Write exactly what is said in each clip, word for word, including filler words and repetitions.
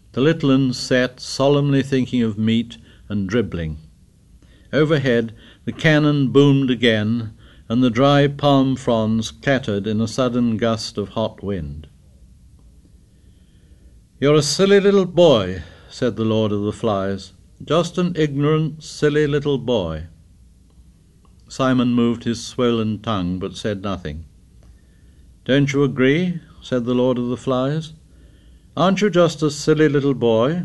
The little uns sat solemnly thinking of meat and dribbling. Overhead the cannon boomed again, and the dry palm fronds clattered in a sudden gust of hot wind. "You're a silly little boy," said the Lord of the Flies. "Just an ignorant, silly little boy." Simon moved his swollen tongue, but said nothing. "Don't you agree?" said the Lord of the Flies. "Aren't you just a silly little boy?"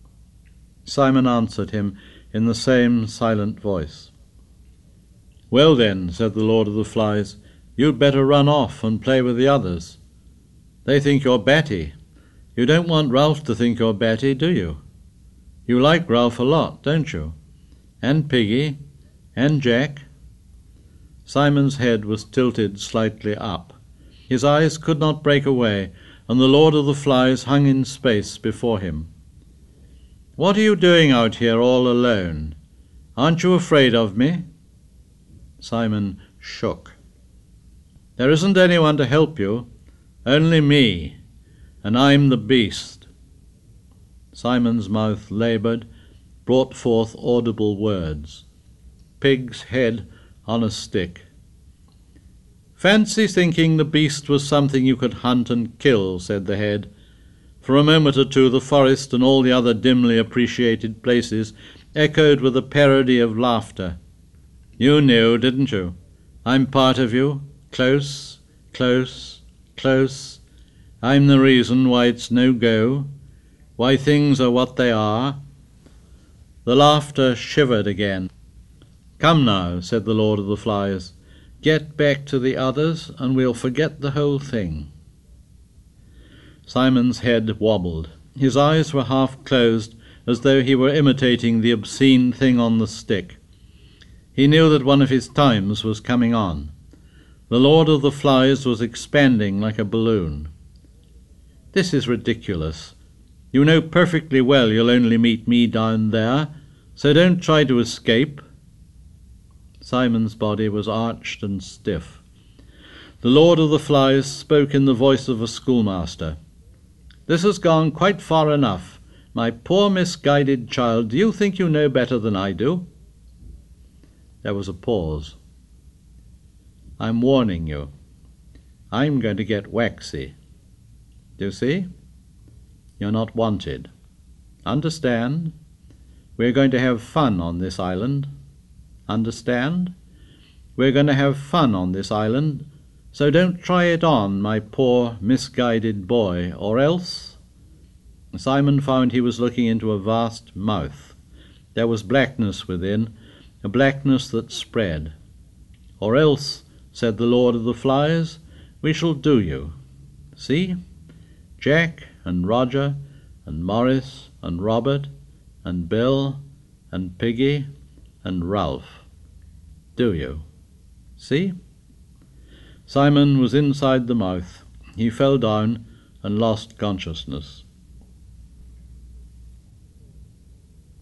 Simon answered him in the same silent voice. "Well then," said the Lord of the Flies, "you'd better run off and play with the others. They think you're batty. You don't want Ralph to think you're batty, do you? You like Ralph a lot, don't you? And Piggy, and Jack." Simon's head was tilted slightly up. His eyes could not break away, and the Lord of the Flies hung in space before him. "What are you doing out here all alone? Aren't you afraid of me?" Simon shook. "There isn't anyone to help you, only me, and I'm the beast." Simon's mouth laboured, brought forth audible words. "Pig's head on a stick." "Fancy thinking the beast was something you could hunt and kill," said the head. For a moment or two the forest and all the other dimly appreciated places echoed with a parody of laughter. "You knew, didn't you? I'm part of you, close, close, close. I'm the reason why it's no go, why things are what they are." The laughter shivered again. "Come now," said the Lord of the Flies, "get back to the others and we'll forget the whole thing." Simon's head wobbled. His eyes were half closed, as though he were imitating the obscene thing on the stick. He knew that one of his times was coming on. The Lord of the Flies was expanding like a balloon. "This is ridiculous. You know perfectly well you'll only meet me down there, so don't try to escape." Simon's body was arched and stiff. The Lord of the Flies spoke in the voice of a schoolmaster. "This has gone quite far enough. My poor misguided child, do you think you know better than I do?" There was a pause. "I'm warning you. I'm going to get waxy. Do you see? You're not wanted. Understand? We're going to have fun on this island. Understand? We're going to have fun on this island, so don't try it on, my poor misguided boy, or else—" Simon found he was looking into a vast mouth. There was blackness within, a blackness that spread. "Or else," said the Lord of the Flies, "we shall do you. See? Jack and Roger and Morris and Robert and Bill and Piggy and Ralph. Do you? See?" Simon was inside the mouth. He fell down and lost consciousness.